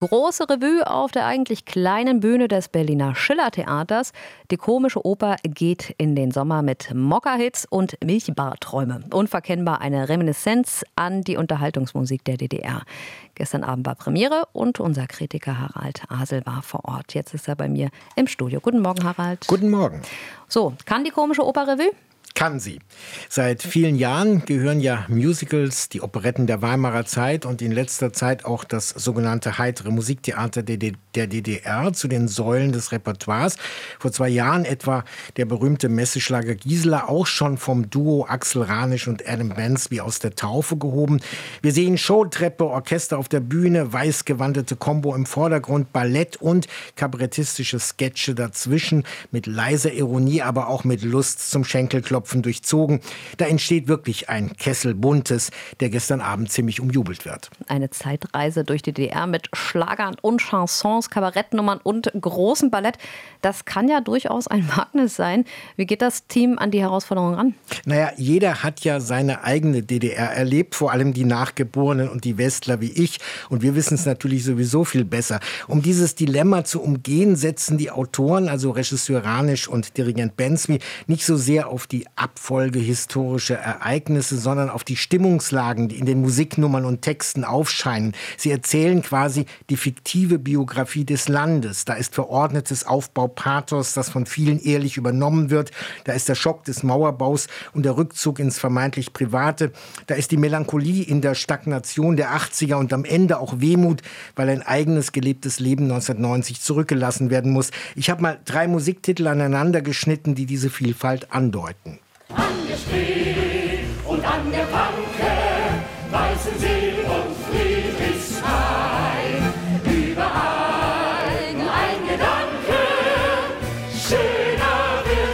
Große Revue auf der eigentlich kleinen Bühne des Berliner Schiller-Theaters. Die komische Oper geht in den Sommer mit Mokka-Hits und Milchbarträume. Unverkennbar eine Reminiszenz an die Unterhaltungsmusik der DDR. Gestern Abend war Premiere und unser Kritiker Harald Asel war vor Ort. Jetzt ist er bei mir im Studio. Guten Morgen, Harald. Guten Morgen. So, kann die komische Oper Revue? Kann sie. Seit vielen Jahren gehören ja Musicals, die Operetten der Weimarer Zeit und in letzter Zeit auch das sogenannte heitere Musiktheater der DDR zu den Säulen des Repertoires. Vor 2 Jahren etwa der berühmte Messeschlager Gisela, auch schon vom Duo Axel Ranisch und Adam Bensby aus der Taufe gehoben. Wir sehen Showtreppe, Orchester auf der Bühne, weiß gewandete Combo im Vordergrund, Ballett und kabarettistische Sketche dazwischen mit leiser Ironie, aber auch mit Lust zum Schenkelklopfen durchzogen. Da entsteht wirklich ein Kessel Buntes, der gestern Abend ziemlich umjubelt wird. Eine Zeitreise durch die DDR mit Schlagern und Chansons, Kabarettnummern und großem Ballett. Das kann ja durchaus ein Wagnis sein. Wie geht das Team an die Herausforderung ran? Naja, jeder hat ja seine eigene DDR erlebt, vor allem die Nachgeborenen und die Westler wie ich. Und wir wissen es natürlich sowieso viel besser. Um dieses Dilemma zu umgehen, setzen die Autoren, also Regisseur Ranisch und Dirigent Bensby, nicht so sehr auf die Abfolge historischer Ereignisse, sondern auf die Stimmungslagen, die in den Musiknummern und Texten aufscheinen. Sie erzählen quasi die fiktive Biografie des Landes. Da ist verordnetes Aufbaupathos, das von vielen ehrlich übernommen wird. Da ist der Schock des Mauerbaus und der Rückzug ins vermeintlich Private. Da ist die Melancholie in der Stagnation der 80er und am Ende auch Wehmut, weil ein eigenes gelebtes Leben 1990 zurückgelassen werden muss. Ich habe mal 3 Musiktitel aneinander geschnitten, die diese Vielfalt andeuten. Angestrebt und angepanke, Weißensee und Friedrichshain. Überall nur ein Gedanke, schöner wird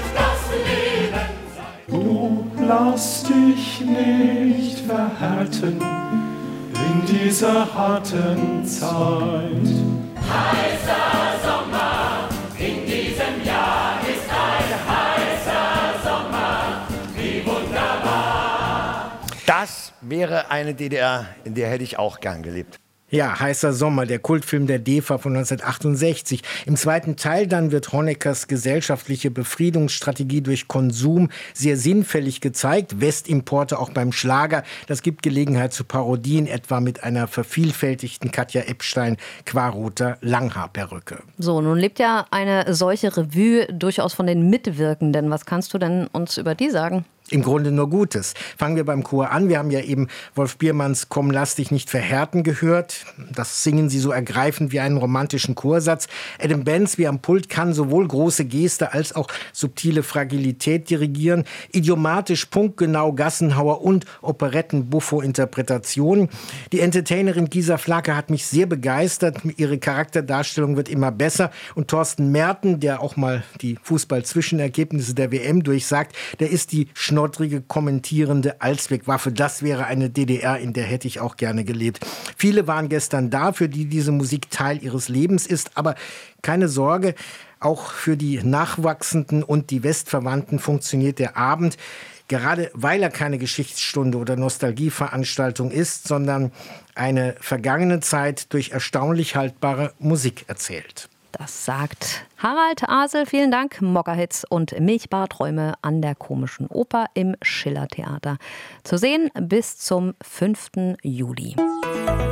das Leben sein. Du lass dich nicht verhärten in dieser harten Zeit. Heißer Sommer in diesem Jahr ist ein heißer Sommer, wie wunderbar. Das wäre eine DDR, in der hätte ich auch gern gelebt. Ja, Heißer Sommer, der Kultfilm der DEFA von 1968. Im zweiten Teil dann wird Honeckers gesellschaftliche Befriedungsstrategie durch Konsum sehr sinnfällig gezeigt. Westimporte auch beim Schlager. Das gibt Gelegenheit zu Parodien, etwa mit einer vervielfältigten Katja Epstein qua roter Langhaarperücke. So, nun lebt ja eine solche Revue durchaus von den Mitwirkenden. Was kannst du denn uns über die sagen? Im Grunde nur Gutes. Fangen wir beim Chor an. Wir haben ja eben Wolf Biermanns Komm, lass dich nicht verhärten gehört. Das singen sie so ergreifend wie einen romantischen Chorsatz. Adam Bensby am Pult kann sowohl große Geste als auch subtile Fragilität dirigieren. Idiomatisch, punktgenau, Gassenhauer und Operetten-Buffo-Interpretationen. Die Entertainerin Gisa Flake hat mich sehr begeistert. Ihre Charakterdarstellung wird immer besser. Und Thorsten Merten, der auch mal die Fußball-Zwischenergebnisse der WM durchsagt, der ist die schnoddrige, kommentierende Allzweckwaffe. Das wäre eine DDR, in der hätte ich auch gerne gelebt. Viele waren gestern da, für die diese Musik Teil ihres Lebens ist. Aber keine Sorge, auch für die Nachwachsenden und die Westverwandten funktioniert der Abend. Gerade weil er keine Geschichtsstunde oder Nostalgieveranstaltung ist, sondern eine vergangene Zeit durch erstaunlich haltbare Musik erzählt. Das sagt Harald Asel. Vielen Dank. Mokka-Hits und Milchbarträume an der komischen Oper im Schiller-Theater. Zu sehen bis zum 5. Juli.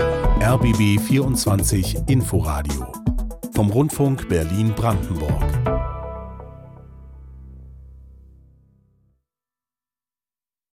RBB 24 Inforadio vom Rundfunk Berlin-Brandenburg.